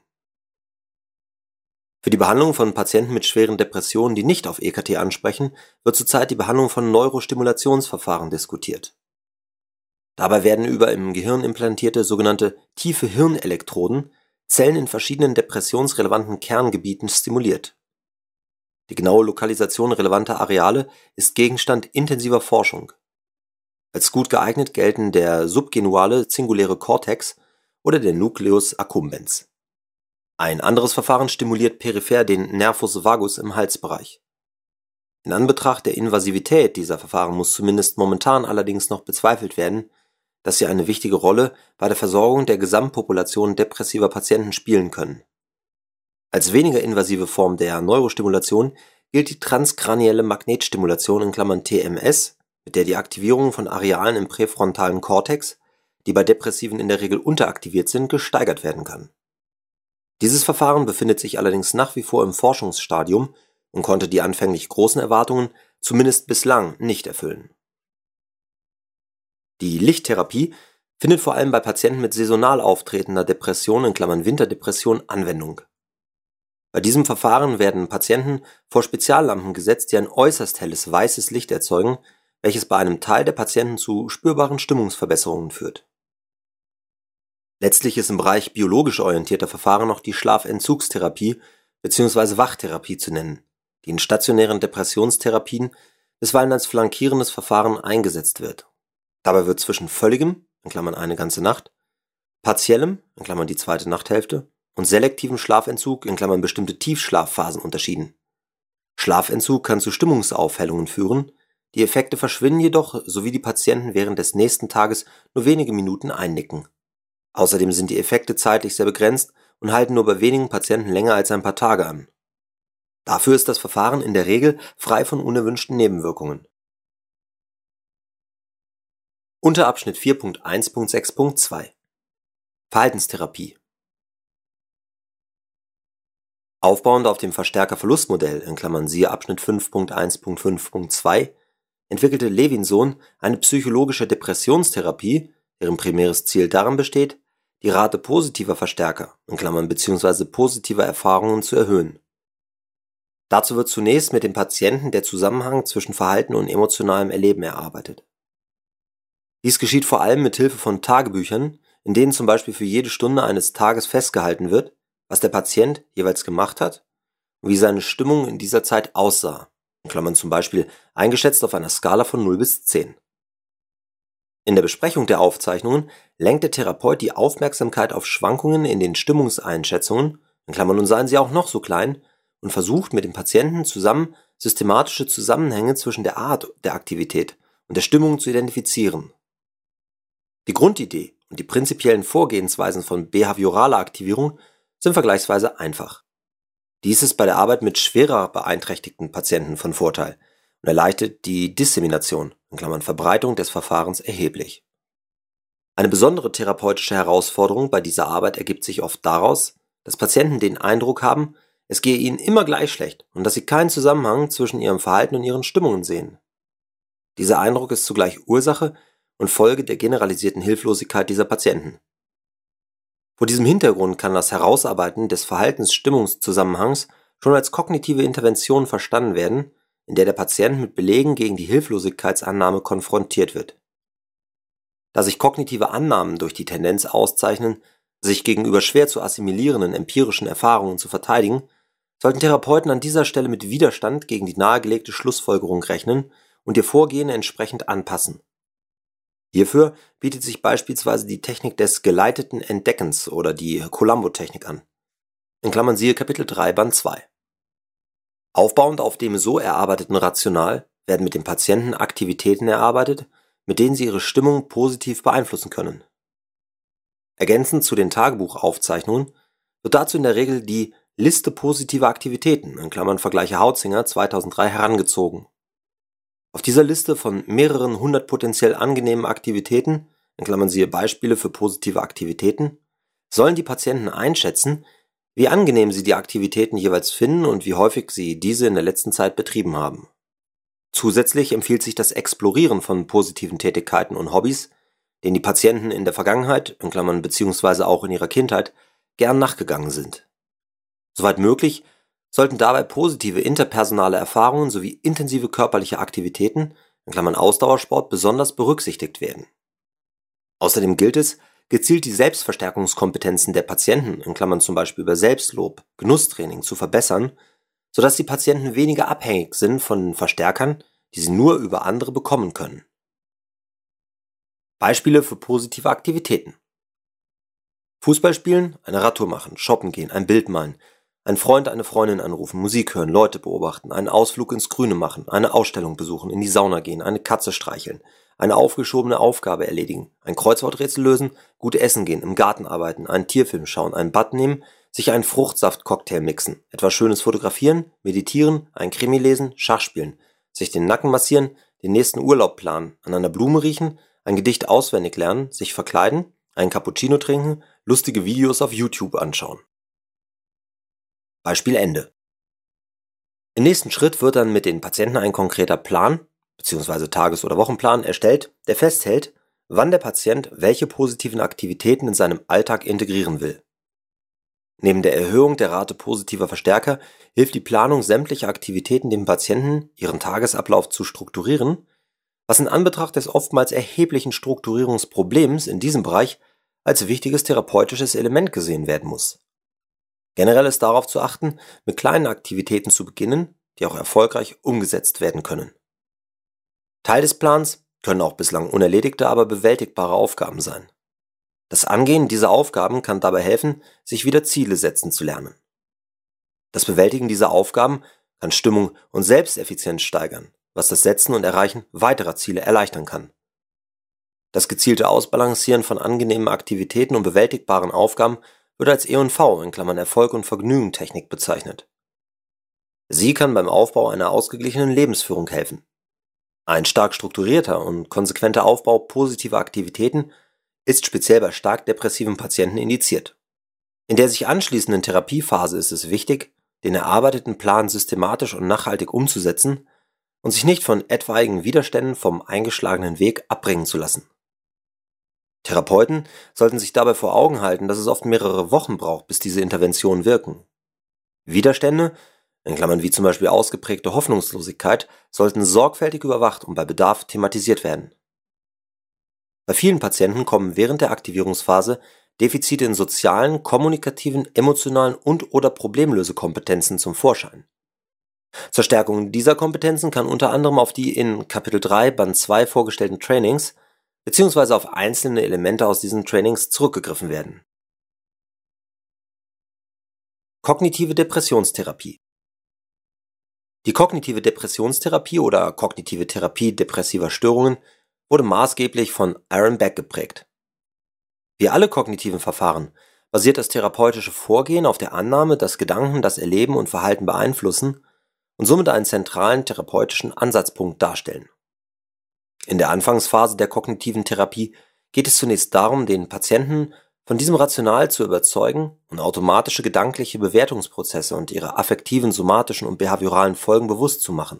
Für die Behandlung von Patienten mit schweren Depressionen, die nicht auf EKT ansprechen, wird zurzeit die Behandlung von Neurostimulationsverfahren diskutiert. Dabei werden über im Gehirn implantierte sogenannte tiefe Hirnelektroden Zellen in verschiedenen depressionsrelevanten Kerngebieten stimuliert. Die genaue Lokalisation relevanter Areale ist Gegenstand intensiver Forschung. Als gut geeignet gelten der subgenuale singuläre Cortex oder der Nucleus accumbens. Ein anderes Verfahren stimuliert peripher den Nervus vagus im Halsbereich. In Anbetracht der Invasivität dieser Verfahren muss zumindest momentan allerdings noch bezweifelt werden, dass sie eine wichtige Rolle bei der Versorgung der Gesamtpopulation depressiver Patienten spielen können. Als weniger invasive Form der Neurostimulation gilt die transkranielle Magnetstimulation in Klammern TMS, mit der die Aktivierung von Arealen im präfrontalen Kortex, die bei Depressiven in der Regel unteraktiviert sind, gesteigert werden kann. Dieses Verfahren befindet sich allerdings nach wie vor im Forschungsstadium und konnte die anfänglich großen Erwartungen zumindest bislang nicht erfüllen. Die Lichttherapie findet vor allem bei Patienten mit saisonal auftretender Depression in Klammern Winterdepression Anwendung. Bei diesem Verfahren werden Patienten vor Speziallampen gesetzt, die ein äußerst helles weißes Licht erzeugen, welches bei einem Teil der Patienten zu spürbaren Stimmungsverbesserungen führt. Letztlich ist im Bereich biologisch orientierter Verfahren noch die Schlafentzugstherapie bzw. Wachtherapie zu nennen, die in stationären Depressionstherapien bisweilen als flankierendes Verfahren eingesetzt wird. Dabei wird zwischen völligem in Klammern eine ganze Nacht, partiellem in Klammern die zweite Nachthälfte und selektivem Schlafentzug in Klammern bestimmte Tiefschlafphasen unterschieden. Schlafentzug kann zu Stimmungsaufhellungen führen, die Effekte verschwinden jedoch, sowie die Patienten während des nächsten Tages nur wenige Minuten einnicken. Außerdem sind die Effekte zeitlich sehr begrenzt und halten nur bei wenigen Patienten länger als ein paar Tage an. Dafür ist das Verfahren in der Regel frei von unerwünschten Nebenwirkungen. Unterabschnitt 4.1.6.2 Verhaltenstherapie. Aufbauend auf dem Verstärker-Verlustmodell in Klammern siehe Abschnitt 5.1.5.2 entwickelte Levinsohn eine psychologische Depressionstherapie, deren primäres Ziel darin besteht, die Rate positiver Verstärker in Klammern bzw. positiver Erfahrungen zu erhöhen. Dazu wird zunächst mit dem Patienten der Zusammenhang zwischen Verhalten und emotionalem Erleben erarbeitet. Dies geschieht vor allem mit Hilfe von Tagebüchern, in denen zum Beispiel für jede Stunde eines Tages festgehalten wird, was der Patient jeweils gemacht hat und wie seine Stimmung in dieser Zeit aussah, in Klammern zum Beispiel eingeschätzt auf einer Skala von 0 bis 10. In der Besprechung der Aufzeichnungen lenkt der Therapeut die Aufmerksamkeit auf Schwankungen in den Stimmungseinschätzungen, in Klammern und seien sie auch noch so klein, und versucht mit dem Patienten zusammen systematische Zusammenhänge zwischen der Art der Aktivität und der Stimmung zu identifizieren. Die Grundidee und die prinzipiellen Vorgehensweisen von behavioraler Aktivierung sind vergleichsweise einfach. Dies ist bei der Arbeit mit schwerer beeinträchtigten Patienten von Vorteil und erleichtert die Dissemination in Klammern Verbreitung des Verfahrens erheblich. Eine besondere therapeutische Herausforderung bei dieser Arbeit ergibt sich oft daraus, dass Patienten den Eindruck haben, es gehe ihnen immer gleich schlecht und dass sie keinen Zusammenhang zwischen ihrem Verhalten und ihren Stimmungen sehen. Dieser Eindruck ist zugleich Ursache und Folge der generalisierten Hilflosigkeit dieser Patienten. Vor diesem Hintergrund kann das Herausarbeiten des Verhaltens-Stimmungszusammenhangs schon als kognitive Intervention verstanden werden, in der der Patient mit Belegen gegen die Hilflosigkeitsannahme konfrontiert wird. Da sich kognitive Annahmen durch die Tendenz auszeichnen, sich gegenüber schwer zu assimilierenden empirischen Erfahrungen zu verteidigen, sollten Therapeuten an dieser Stelle mit Widerstand gegen die nahegelegte Schlussfolgerung rechnen und ihr Vorgehen entsprechend anpassen. Hierfür bietet sich beispielsweise die Technik des geleiteten Entdeckens oder die Columbo-Technik an. In Klammern siehe Kapitel 3, Band 2. Aufbauend auf dem so erarbeiteten Rational werden mit dem Patienten Aktivitäten erarbeitet, mit denen sie ihre Stimmung positiv beeinflussen können. Ergänzend zu den Tagebuchaufzeichnungen wird dazu in der Regel die Liste positiver Aktivitäten in Klammern Vergleiche Hautzinger 2003 herangezogen. Auf dieser Liste von mehreren hundert potenziell angenehmen Aktivitäten, in Klammern siehe Beispiele für positive Aktivitäten, sollen die Patienten einschätzen, wie angenehm sie die Aktivitäten jeweils finden und wie häufig sie diese in der letzten Zeit betrieben haben. Zusätzlich empfiehlt sich das Explorieren von positiven Tätigkeiten und Hobbys, denen die Patienten in der Vergangenheit, in Klammern beziehungsweise auch in ihrer Kindheit, gern nachgegangen sind. Soweit möglich sollten dabei positive interpersonale Erfahrungen sowie intensive körperliche Aktivitäten, in Klammern Ausdauersport, besonders berücksichtigt werden. Außerdem gilt es, gezielt die Selbstverstärkungskompetenzen der Patienten, in Klammern zum Beispiel über Selbstlob, Genusstraining, zu verbessern, sodass die Patienten weniger abhängig sind von Verstärkern, die sie nur über andere bekommen können. Beispiele für positive Aktivitäten: Fußball spielen, eine Radtour machen, shoppen gehen, ein Bild malen, einen Freund, eine Freundin anrufen, Musik hören, Leute beobachten, einen Ausflug ins Grüne machen, eine Ausstellung besuchen, in die Sauna gehen, eine Katze streicheln, eine aufgeschobene Aufgabe erledigen, ein Kreuzworträtsel lösen, gut essen gehen, im Garten arbeiten, einen Tierfilm schauen, ein Bad nehmen, sich einen Fruchtsaftcocktail mixen, etwas Schönes fotografieren, meditieren, ein Krimi lesen, Schach spielen, sich den Nacken massieren, den nächsten Urlaub planen, an einer Blume riechen, ein Gedicht auswendig lernen, sich verkleiden, einen Cappuccino trinken, lustige Videos auf YouTube anschauen. Beispiel Ende. Im nächsten Schritt wird dann mit den Patienten ein konkreter Plan bzw. Tages- oder Wochenplan erstellt, der festhält, wann der Patient welche positiven Aktivitäten in seinem Alltag integrieren will. Neben der Erhöhung der Rate positiver Verstärker hilft die Planung sämtlicher Aktivitäten dem Patienten, ihren Tagesablauf zu strukturieren, was in Anbetracht des oftmals erheblichen Strukturierungsproblems in diesem Bereich als wichtiges therapeutisches Element gesehen werden muss. Generell ist darauf zu achten, mit kleinen Aktivitäten zu beginnen, die auch erfolgreich umgesetzt werden können. Teil des Plans können auch bislang unerledigte, aber bewältigbare Aufgaben sein. Das Angehen dieser Aufgaben kann dabei helfen, sich wieder Ziele setzen zu lernen. Das Bewältigen dieser Aufgaben kann Stimmung und Selbsteffizienz steigern, was das Setzen und Erreichen weiterer Ziele erleichtern kann. Das gezielte Ausbalancieren von angenehmen Aktivitäten und bewältigbaren Aufgaben wird als E&V in Klammern Erfolg und Vergnügen Technik bezeichnet. Sie kann beim Aufbau einer ausgeglichenen Lebensführung helfen. Ein stark strukturierter und konsequenter Aufbau positiver Aktivitäten ist speziell bei stark depressiven Patienten indiziert. In der sich anschließenden Therapiephase ist es wichtig, den erarbeiteten Plan systematisch und nachhaltig umzusetzen und sich nicht von etwaigen Widerständen vom eingeschlagenen Weg abbringen zu lassen. Therapeuten sollten sich dabei vor Augen halten, dass es oft mehrere Wochen braucht, bis diese Interventionen wirken. Widerstände, in Klammern wie zum Beispiel ausgeprägte Hoffnungslosigkeit, sollten sorgfältig überwacht und bei Bedarf thematisiert werden. Bei vielen Patienten kommen während der Aktivierungsphase Defizite in sozialen, kommunikativen, emotionalen und/oder Problemlösekompetenzen zum Vorschein. Zur Stärkung dieser Kompetenzen kann unter anderem auf die in Kapitel 3, Band 2 vorgestellten Trainings bzw. auf einzelne Elemente aus diesen Trainings zurückgegriffen werden. Kognitive Depressionstherapie. Die kognitive Depressionstherapie oder kognitive Therapie depressiver Störungen wurde maßgeblich von Aaron Beck geprägt. Wie alle kognitiven Verfahren basiert das therapeutische Vorgehen auf der Annahme, dass Gedanken das Erleben und Verhalten beeinflussen und somit einen zentralen therapeutischen Ansatzpunkt darstellen. In der Anfangsphase der kognitiven Therapie geht es zunächst darum, den Patienten von diesem Rational zu überzeugen und automatische gedankliche Bewertungsprozesse und ihre affektiven, somatischen und behavioralen Folgen bewusst zu machen.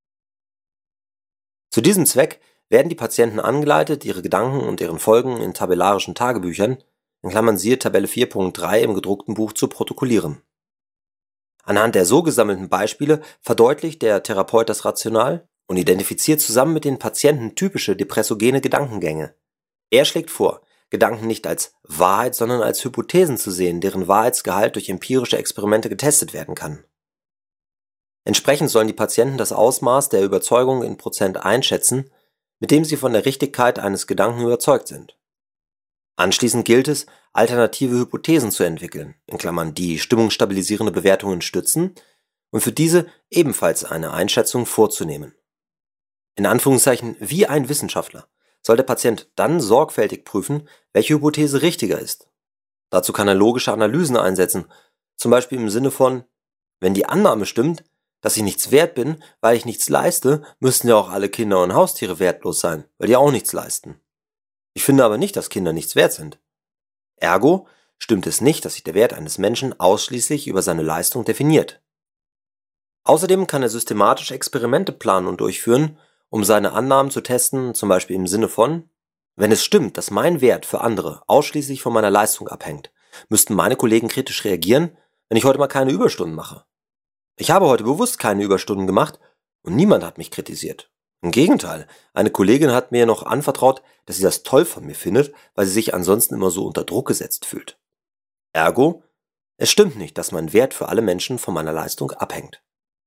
Zu diesem Zweck werden die Patienten angeleitet, ihre Gedanken und deren Folgen in tabellarischen Tagebüchern, in Klammern siehe Tabelle 4.3 im gedruckten Buch, zu protokollieren. Anhand der so gesammelten Beispiele verdeutlicht der Therapeut das Rational und identifiziert zusammen mit den Patienten typische depressogene Gedankengänge. Er schlägt vor, Gedanken nicht als Wahrheit, sondern als Hypothesen zu sehen, deren Wahrheitsgehalt durch empirische Experimente getestet werden kann. Entsprechend sollen die Patienten das Ausmaß der Überzeugung in Prozent einschätzen, mit dem sie von der Richtigkeit eines Gedanken überzeugt sind. Anschließend gilt es, alternative Hypothesen zu entwickeln, in Klammern die stimmungsstabilisierende Bewertungen stützen, und für diese ebenfalls eine Einschätzung vorzunehmen. In Anführungszeichen wie ein Wissenschaftler soll der Patient dann sorgfältig prüfen, welche Hypothese richtiger ist. Dazu kann er logische Analysen einsetzen, zum Beispiel im Sinne von: Wenn die Annahme stimmt, dass ich nichts wert bin, weil ich nichts leiste, müssten ja auch alle Kinder und Haustiere wertlos sein, weil die auch nichts leisten. Ich finde aber nicht, dass Kinder nichts wert sind. Ergo stimmt es nicht, dass sich der Wert eines Menschen ausschließlich über seine Leistung definiert. Außerdem kann er systematisch Experimente planen und durchführen, um seine Annahmen zu testen, zum Beispiel im Sinne von: Wenn es stimmt, dass mein Wert für andere ausschließlich von meiner Leistung abhängt, müssten meine Kollegen kritisch reagieren, wenn ich heute mal keine Überstunden mache. Ich habe heute bewusst keine Überstunden gemacht und niemand hat mich kritisiert. Im Gegenteil, eine Kollegin hat mir noch anvertraut, dass sie das toll von mir findet, weil sie sich ansonsten immer so unter Druck gesetzt fühlt. Ergo, es stimmt nicht, dass mein Wert für alle Menschen von meiner Leistung abhängt.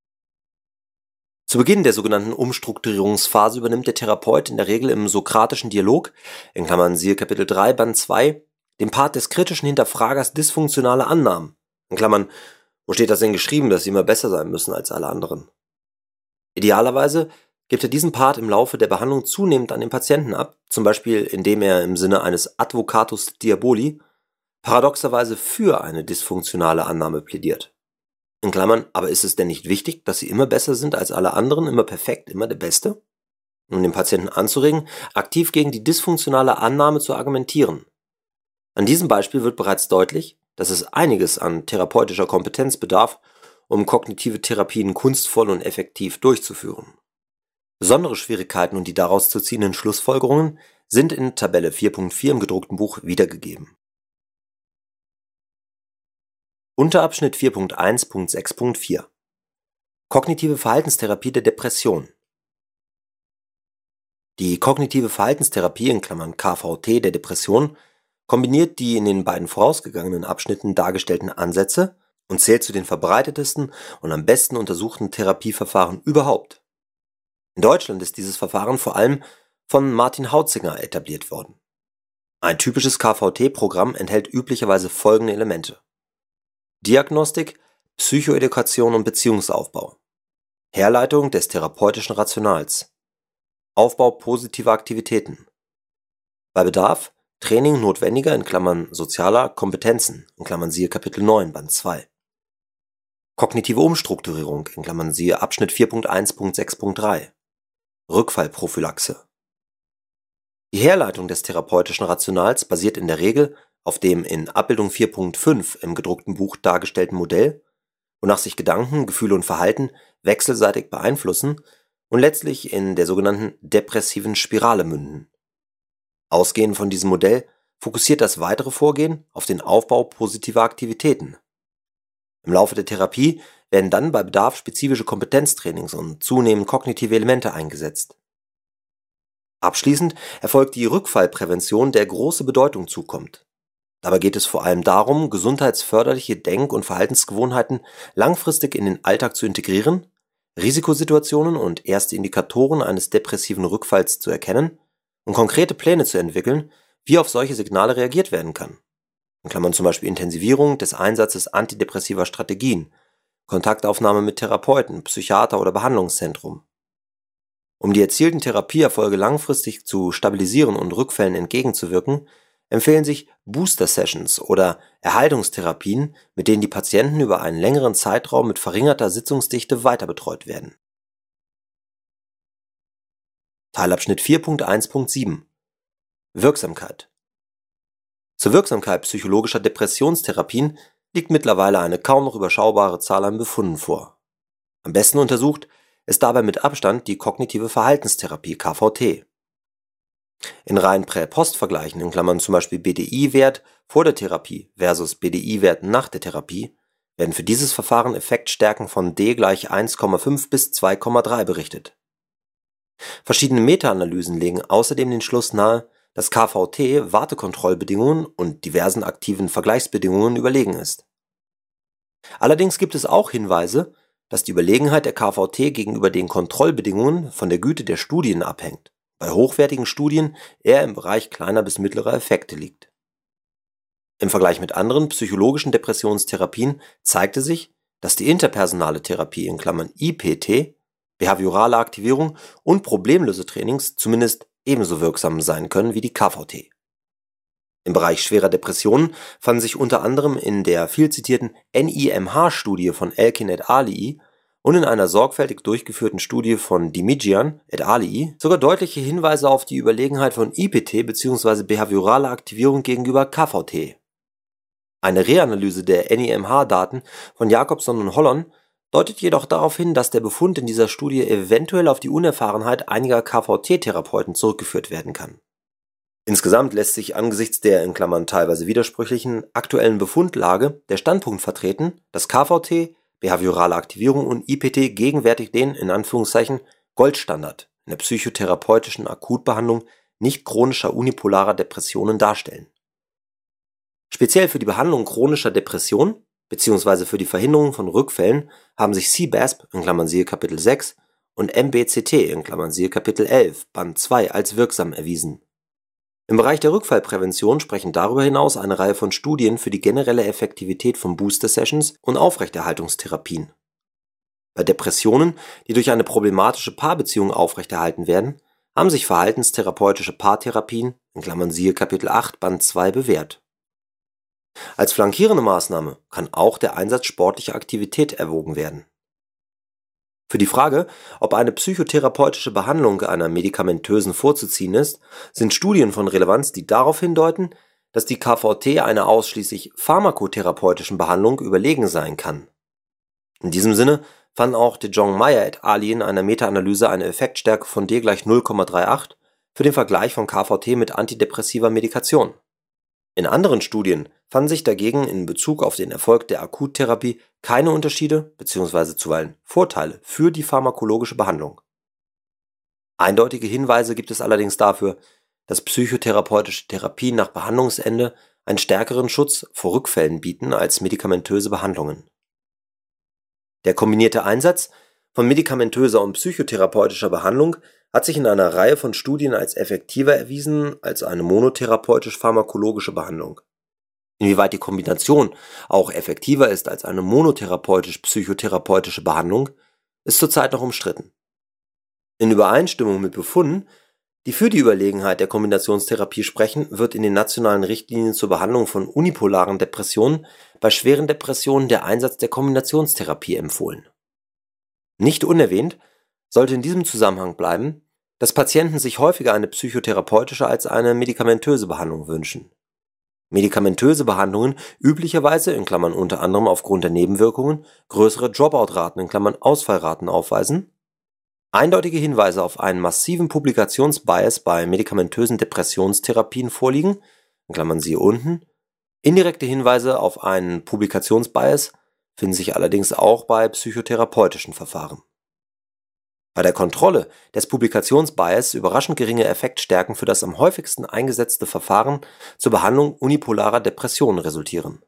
Zu Beginn der sogenannten Umstrukturierungsphase übernimmt der Therapeut in der Regel im sokratischen Dialog, in Klammern siehe Kapitel 3, Band 2, den Part des kritischen Hinterfragers dysfunktionale Annahmen, in Klammern, wo steht das denn geschrieben, dass sie immer besser sein müssen als alle anderen? Idealerweise gibt er diesen Part im Laufe der Behandlung zunehmend an den Patienten ab, zum Beispiel indem er im Sinne eines Advocatus Diaboli paradoxerweise für eine dysfunktionale Annahme plädiert. In Klammern, aber ist es denn nicht wichtig, dass sie immer besser sind als alle anderen, immer perfekt, immer der Beste? Um den Patienten anzuregen, aktiv gegen die dysfunktionale Annahme zu argumentieren. An diesem Beispiel wird bereits deutlich, dass es einiges an therapeutischer Kompetenz bedarf, um kognitive Therapien kunstvoll und effektiv durchzuführen. Besondere Schwierigkeiten und die daraus zu ziehenden Schlussfolgerungen sind in Tabelle 4.4 im gedruckten Buch wiedergegeben. Unterabschnitt 4.1.6.4 Kognitive Verhaltenstherapie der Depression. Die kognitive Verhaltenstherapie in Klammern KVT der Depression kombiniert die in den beiden vorausgegangenen Abschnitten dargestellten Ansätze und zählt zu den verbreitetesten und am besten untersuchten Therapieverfahren überhaupt. In Deutschland ist dieses Verfahren vor allem von Martin Hautzinger etabliert worden. Ein typisches KVT-Programm enthält üblicherweise folgende Elemente: Diagnostik, Psychoedukation und Beziehungsaufbau, Herleitung des therapeutischen Rationals, Aufbau positiver Aktivitäten, bei Bedarf Training notwendiger in Klammern sozialer Kompetenzen, in Klammern siehe Kapitel 9, Band 2, kognitive Umstrukturierung, in Klammern siehe Abschnitt 4.1.6.3, Rückfallprophylaxe. Die Herleitung des therapeutischen Rationals basiert in der Regel auf dem in Abbildung 4.5 im gedruckten Buch dargestellten Modell, wonach sich Gedanken, Gefühle und Verhalten wechselseitig beeinflussen und letztlich in der sogenannten depressiven Spirale münden. Ausgehend von diesem Modell fokussiert das weitere Vorgehen auf den Aufbau positiver Aktivitäten. Im Laufe der Therapie werden dann bei Bedarf spezifische Kompetenztrainings und zunehmend kognitive Elemente eingesetzt. Abschließend erfolgt die Rückfallprävention, der große Bedeutung zukommt. Dabei geht es vor allem darum, gesundheitsförderliche Denk- und Verhaltensgewohnheiten langfristig in den Alltag zu integrieren, Risikosituationen und erste Indikatoren eines depressiven Rückfalls zu erkennen und konkrete Pläne zu entwickeln, wie auf solche Signale reagiert werden kann. In Klammern zum Beispiel Intensivierung des Einsatzes antidepressiver Strategien, Kontaktaufnahme mit Therapeuten, Psychiater oder Behandlungszentrum. Um die erzielten Therapieerfolge langfristig zu stabilisieren und Rückfällen entgegenzuwirken, empfehlen sich Booster-Sessions oder Erhaltungstherapien, mit denen die Patienten über einen längeren Zeitraum mit verringerter Sitzungsdichte weiterbetreut werden. Teilabschnitt 4.1.7 Wirksamkeit. Zur Wirksamkeit psychologischer Depressionstherapien liegt mittlerweile eine kaum noch überschaubare Zahl an Befunden vor. Am besten untersucht ist dabei mit Abstand die kognitive Verhaltenstherapie KVT. In reinen Prä-Post-Vergleichen, in Klammern zum Beispiel BDI-Wert vor der Therapie versus BDI-Wert nach der Therapie, werden für dieses Verfahren Effektstärken von D gleich 1,5 bis 2,3 berichtet. Verschiedene Meta-Analysen legen außerdem den Schluss nahe, dass KVT Wartekontrollbedingungen und diversen aktiven Vergleichsbedingungen überlegen ist. Allerdings gibt es auch Hinweise, dass die Überlegenheit der KVT gegenüber den Kontrollbedingungen von der Güte der Studien abhängt, bei hochwertigen Studien eher im Bereich kleiner bis mittlerer Effekte liegt. Im Vergleich mit anderen psychologischen Depressionstherapien zeigte sich, dass die interpersonale Therapie (IPT), behaviorale Aktivierung und Problemlösetrainings zumindest ebenso wirksam sein können wie die KVT. Im Bereich schwerer Depressionen fanden sich unter anderem in der vielzitierten NIMH-Studie von Elkin et al. Und in einer sorgfältig durchgeführten Studie von Dimijian et al. Sogar deutliche Hinweise auf die Überlegenheit von IPT bzw. behaviorale Aktivierung gegenüber KVT. Eine Reanalyse der NIMH-Daten von Jacobson und Hollon deutet jedoch darauf hin, dass der Befund in dieser Studie eventuell auf die Unerfahrenheit einiger KVT-Therapeuten zurückgeführt werden kann. Insgesamt lässt sich angesichts der (teilweise widersprüchlichen) aktuellen Befundlage der Standpunkt vertreten, dass KVT, behaviorale Aktivierung und IPT gegenwärtig den „ Goldstandard “in der psychotherapeutischen Akutbehandlung nicht chronischer unipolarer Depressionen darstellen. Speziell für die Behandlung chronischer Depression bzw. für die Verhinderung von Rückfällen haben sich CBASP (siehe Kapitel 6) und MBCT (siehe Kapitel 11, Band 2) als wirksam erwiesen. Im Bereich der Rückfallprävention sprechen darüber hinaus eine Reihe von Studien für die generelle Effektivität von Booster-Sessions und Aufrechterhaltungstherapien. Bei Depressionen, die durch eine problematische Paarbeziehung aufrechterhalten werden, haben sich verhaltenstherapeutische Paartherapien (siehe Kapitel 8, Band 2) bewährt. Als flankierende Maßnahme kann auch der Einsatz sportlicher Aktivität erwogen werden. Für die Frage, ob eine psychotherapeutische Behandlung einer medikamentösen vorzuziehen ist, sind Studien von Relevanz, die darauf hindeuten, dass die KVT einer ausschließlich pharmakotherapeutischen Behandlung überlegen sein kann. In diesem Sinne fanden auch de Jong-Meyer et al. In einer Meta-Analyse eine Effektstärke von D gleich 0,38 für den Vergleich von KVT mit antidepressiver Medikation. In anderen Studien fanden sich dagegen in Bezug auf den Erfolg der Akuttherapie keine Unterschiede bzw. zuweilen Vorteile für die pharmakologische Behandlung. Eindeutige Hinweise gibt es allerdings dafür, dass psychotherapeutische Therapien nach Behandlungsende einen stärkeren Schutz vor Rückfällen bieten als medikamentöse Behandlungen. Der kombinierte Einsatz von medikamentöser und psychotherapeutischer Behandlung hat sich in einer Reihe von Studien als effektiver erwiesen als eine monotherapeutisch-pharmakologische Behandlung. Inwieweit die Kombination auch effektiver ist als eine monotherapeutisch-psychotherapeutische Behandlung, ist zurzeit noch umstritten. In Übereinstimmung mit Befunden, die für die Überlegenheit der Kombinationstherapie sprechen, wird in den nationalen Richtlinien zur Behandlung von unipolaren Depressionen bei schweren Depressionen der Einsatz der Kombinationstherapie empfohlen. Nicht unerwähnt sollte in diesem Zusammenhang bleiben, dass Patienten sich häufiger eine psychotherapeutische als eine medikamentöse Behandlung wünschen. Medikamentöse Behandlungen üblicherweise (unter anderem aufgrund der Nebenwirkungen) größere Dropout-Raten (Ausfallraten) aufweisen, eindeutige Hinweise auf einen massiven Publikationsbias bei medikamentösen Depressionstherapien vorliegen (siehe unten), indirekte Hinweise auf einen Publikationsbias finden sich allerdings auch bei psychotherapeutischen Verfahren. Bei der Kontrolle des Publikationsbias überraschend geringe Effektstärken für das am häufigsten eingesetzte Verfahren zur Behandlung unipolarer Depressionen resultieren.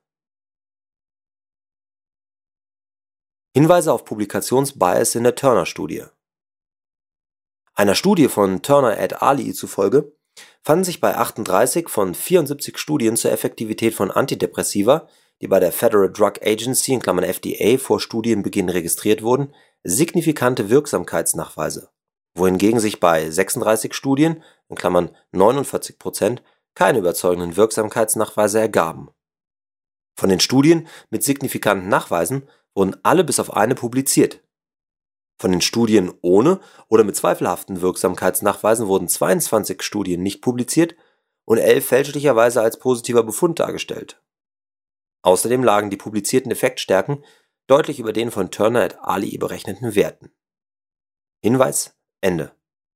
Hinweise auf Publikationsbias in der Turner-Studie. Einer Studie von Turner et al. Zufolge fanden sich bei 38 von 74 Studien zur Effektivität von Antidepressiva, die bei der Federal Drug Agency (FDA) vor Studienbeginn registriert wurden, signifikante Wirksamkeitsnachweise, wohingegen sich bei 36 Studien (49%) keine überzeugenden Wirksamkeitsnachweise ergaben. Von den Studien mit signifikanten Nachweisen wurden alle bis auf eine publiziert. Von den Studien ohne oder mit zweifelhaften Wirksamkeitsnachweisen wurden 22 Studien nicht publiziert und 11 fälschlicherweise als positiver Befund dargestellt. Außerdem lagen die publizierten Effektstärken deutlich über den von Turner et al. Berechneten Werten. Hinweis: Ende.